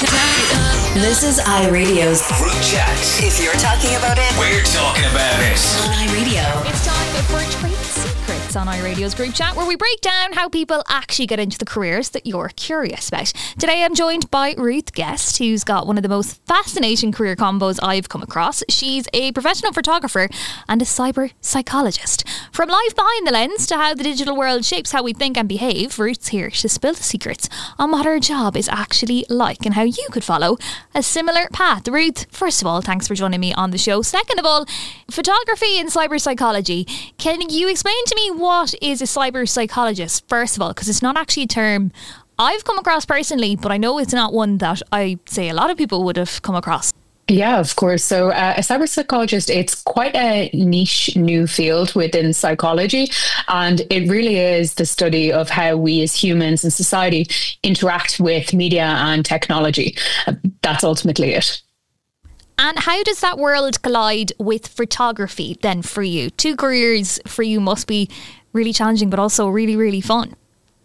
This is iRadio's Group Chat. If you're talking about it, We're talking about it. on iRadio. It's time for Trade Secrets on iRadio's Group Chat, where we break down how people actually get into the careers that you're curious about. Today I'm joined by Ruth Guest, who's got one of the most fascinating career combos I've come across. She's a professional photographer and a cyber psychologist. From life behind the lens to how the digital world shapes how we think and behave, Ruth's here to spill the secrets on what her job is actually like and how you could follow a similar path. Ruth, first of all, thanks for joining me on the show. Second of all, photography and cyber psychology. Can you explain to me what is a cyber psychologist, first of all, because it's not actually a term I've come across personally, but I know it's not one that I say a lot of people would have come across. Yeah, of course. So a cyber psychologist, it's quite a niche new field within psychology. And it really is the study of how we as humans and society interact with media and technology. That's ultimately it. And how does that world collide with photography then for you? Two careers for you must be really challenging, but also really, really fun.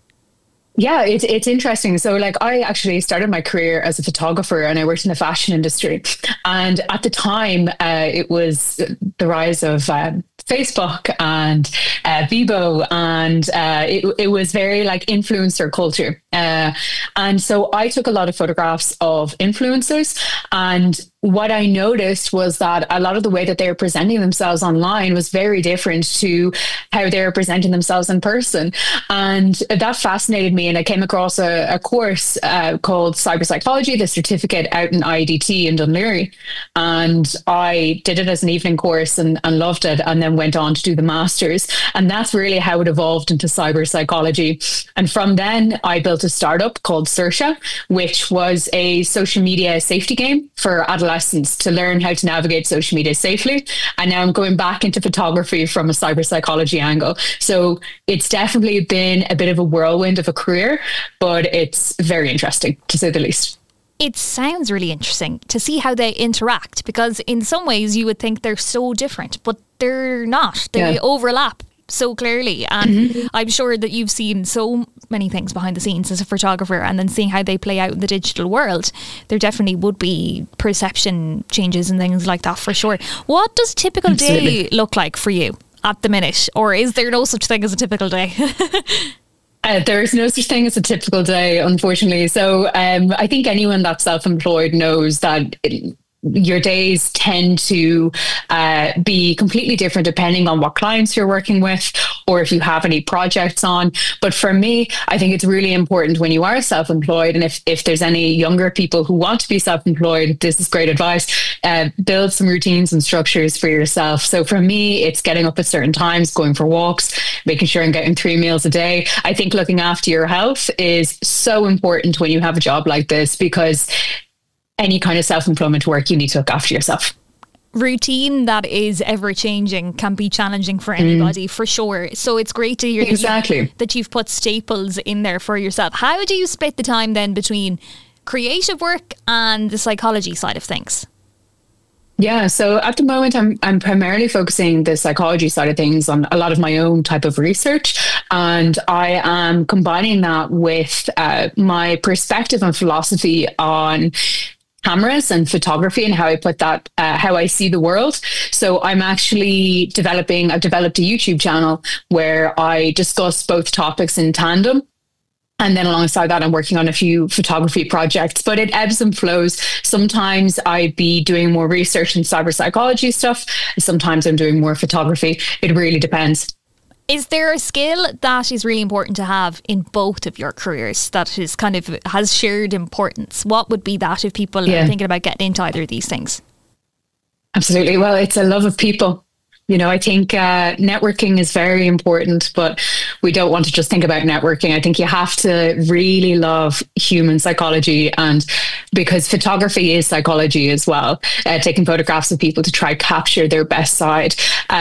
Yeah, it's interesting. So I actually started my career as a photographer and I worked in the fashion industry. And at the time, it was the rise of Facebook and Bebo, and it was very influencer culture. And so I took a lot of photographs of influencers, and what I noticed was that a lot of the way that they were presenting themselves online was very different to how they were presenting themselves in person. And that fascinated me. And I came across a course called Cyber Psychology, the certificate out in IDT in Dunleary. And I did it as an evening course and loved it, and then went on to do the master's. And that's really how it evolved into cyber psychology. And from then I built a startup called Sersha, which was a social media safety game for adolescents to learn how to navigate social media safely. And now I'm going back into photography from a cyber psychology angle. So it's definitely been a bit of a whirlwind of a career, but it's very interesting to say the least. It sounds really interesting to see how they interact, because in some ways you would think they're so different, but they're not. They overlap so clearly. And I'm sure that you've seen so many things behind the scenes as a photographer, and then seeing how they play out in the digital world, there definitely would be perception changes and things like that for sure. What does a typical day look like for you at the minute? Or is there no such thing as a typical day? There is no such thing as a typical day, unfortunately. So I think anyone that's self-employed knows that your days tend to be completely different depending on what clients you're working with or if you have any projects on. But for me, I think it's really important when you are self-employed, and if there's any younger people who want to be self-employed, this is great advice. Build some routines and structures for yourself. So for me, it's getting up at certain times, going for walks, making sure I'm getting 3 meals a day. I think looking after your health is so important when you have a job like this, because any kind of self-employment work, you need to look after yourself. Routine that is ever changing can be challenging for anybody, for sure. So it's great to hear that you've put staples in there for yourself. How do you split the time then between creative work and the psychology side of things? Yeah, so at the moment, I'm primarily focusing the psychology side of things on a lot of my own type of research, and I am combining that with my perspective and philosophy on cameras and photography and how I put that, how I see the world. So I've developed a YouTube channel where I discuss both topics in tandem. And then alongside that, I'm working on a few photography projects, but it ebbs and flows. Sometimes I'd be doing more research and cyber psychology stuff. Sometimes I'm doing more photography. It really depends. Is there a skill that is really important to have in both of your careers that is has shared importance? What would be that if people are thinking about getting into either of these things? Absolutely. Well, it's a love of people. I think networking is very important, but we don't want to just think about networking. I think you have to really love human psychology, and because photography is psychology as well, taking photographs of people to try capture their best side.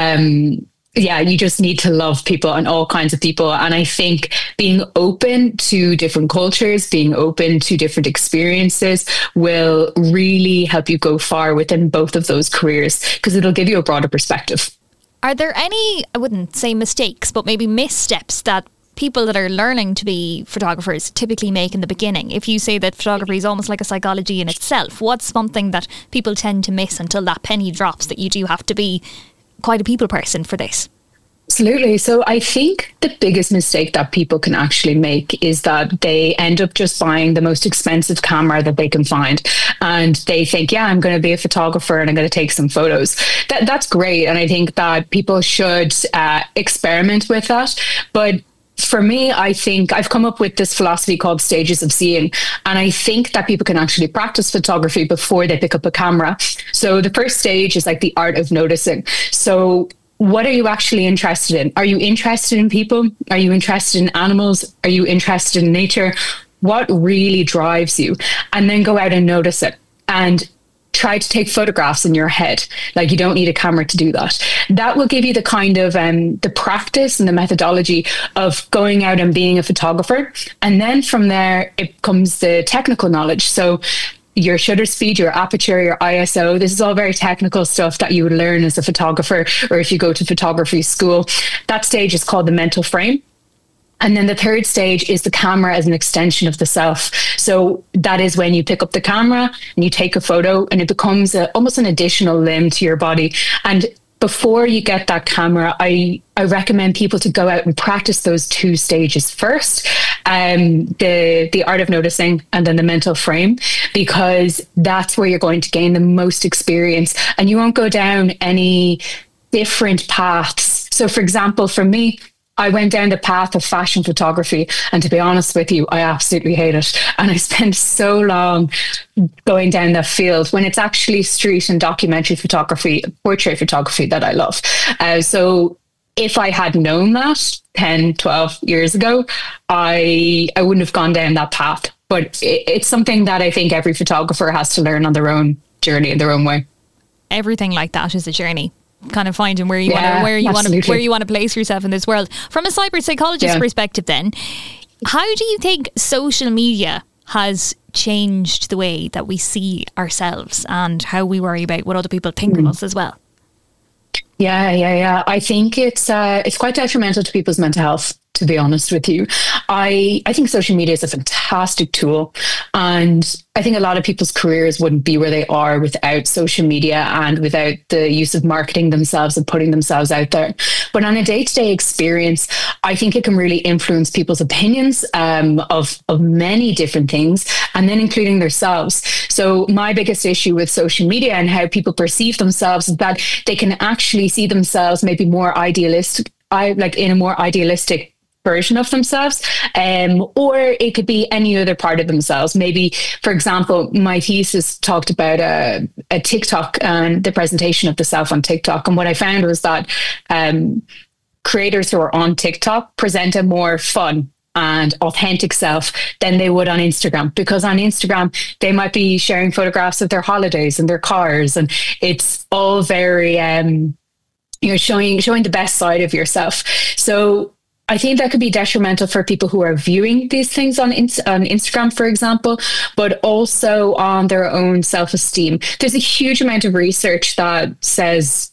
You just need to love people and all kinds of people. And I think being open to different cultures, being open to different experiences will really help you go far within both of those careers, because it'll give you a broader perspective. Are there any, I wouldn't say mistakes, but maybe missteps that people that are learning to be photographers typically make in the beginning? If you say that photography is almost like a psychology in itself, what's something that people tend to miss until that penny drops that you do have to be quite a people person for this? Absolutely. So I think the biggest mistake that people can actually make is that they end up just buying the most expensive camera that they can find. And they think, yeah, I'm going to be a photographer and I'm going to take some photos. That's great. And I think that people should experiment with that. But for me, I think I've come up with this philosophy called stages of seeing. And I think that people can actually practice photography before they pick up a camera. So the first stage is like the art of noticing. So what are you actually interested in? Are you interested in people? Are you interested in animals? Are you interested in nature? What really drives you? And then go out and notice it and try to take photographs in your head. Like, you don't need a camera to do that. That will give you the kind of the practice and the methodology of going out and being a photographer. And then from there, it comes the technical knowledge. So your shutter speed, your aperture, your ISO. This is all very technical stuff that you would learn as a photographer, or if you go to photography school. That stage is called the mental frame. And then the third stage is the camera as an extension of the self. So that is when you pick up the camera and you take a photo, and it becomes almost an additional limb to your body. And before you get that camera, I recommend people to go out and practice those two stages first, the art of noticing and then the mental frame, because that's where you're going to gain the most experience, and you won't go down any different paths. So for example, for me, I went down the path of fashion photography, and to be honest with you, I absolutely hate it. And I spent so long going down that field when it's actually street and documentary photography, portrait photography that I love. So if I had known that 10, 12 years ago, I wouldn't have gone down that path. But it's something that I think every photographer has to learn on their own journey, in their own way. Everything like that is a journey. Kind of finding where you want to place yourself in this world. From a cyber psychologist perspective then, how do you think social media has changed the way that we see ourselves and how we worry about what other people think of us as well? Yeah. I think it's quite detrimental to people's mental health, to be honest with you. I think social media is a fantastic tool, and I think a lot of people's careers wouldn't be where they are without social media and without the use of marketing themselves and putting themselves out there. But on a day-to-day experience, I think it can really influence people's opinions of many different things, and then including themselves. So my biggest issue with social media and how people perceive themselves is that they can actually see themselves maybe more idealistic, in a more idealistic version of themselves, or it could be any other part of themselves. Maybe, for example, my thesis talked about a TikTok and the presentation of the self on TikTok. And what I found was that creators who are on TikTok present a more fun and authentic self than they would on Instagram, because on Instagram they might be sharing photographs of their holidays and their cars, and it's all very showing the best side of yourself. So I think that could be detrimental for people who are viewing these things on Instagram, for example, but also on their own self-esteem. There's a huge amount of research that says,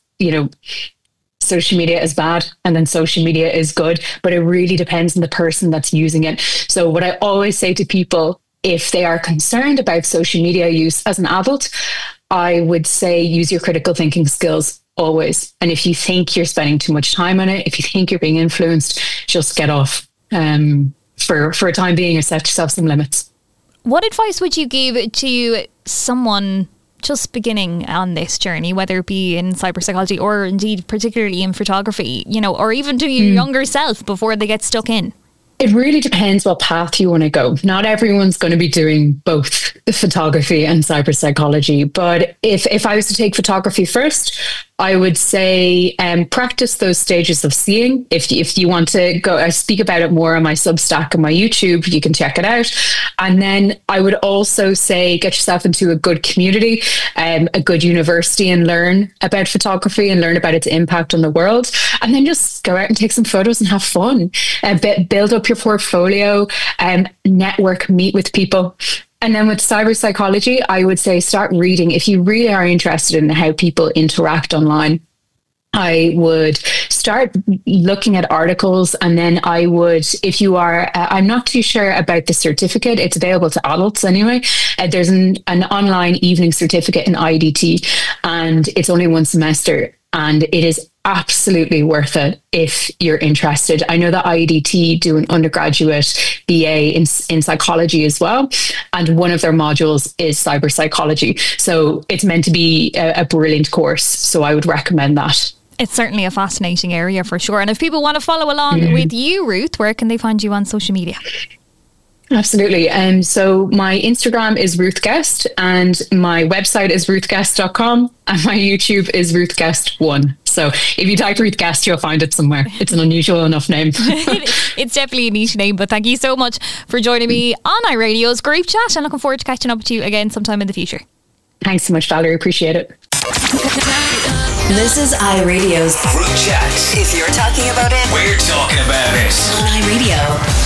social media is bad and then social media is good, but it really depends on the person that's using it. So what I always say to people, if they are concerned about social media use as an adult, I would say use your critical thinking skills always. And if you think you're spending too much time on it, if you think you're being influenced, just get off for a time being, or set yourself some limits. What advice would you give to someone just beginning on this journey, whether it be in cyber psychology or indeed particularly in photography, or even to your younger self before they get stuck in? It really depends what path you want to go. Not everyone's going to be doing both photography and cyber psychology. But if I was to take photography first, I would say practice those stages of seeing. If you want to go, I speak about it more on my Substack and my YouTube, you can check it out. And then I would also say get yourself into a good community, a good university, and learn about photography and learn about its impact on the world. And then just go out and take some photos and have fun. Build up your portfolio, network, meet with people. And then with cyber psychology, I would say start reading if you really are interested in how people interact online. I would start looking at articles, and then I would, if you are, I'm not too sure about the certificate. It's available to adults anyway. There's an online evening certificate in IDT, and it's only one semester, and it is absolutely worth it if you're interested. I know that IDT do an undergraduate BA in psychology as well, and one of their modules is cyber psychology. So it's meant to be a brilliant course. So I would recommend that. It's certainly a fascinating area for sure. And if people want to follow along with you, Ruth, where can they find you on social media? Absolutely. So my Instagram is Ruth Guest, and my website is ruthguest.com, and my YouTube is ruthguest1. So if you type Ruth Guest, you'll find it somewhere. It's an unusual enough name. It's definitely a niche name, but thank you so much for joining me on iRadio's group chat, and looking forward to catching up with you again sometime in the future. Thanks so much, Valerie. Appreciate it. This is iRadio's Group chat. If you're talking about it, We're talking about it. on iRadio.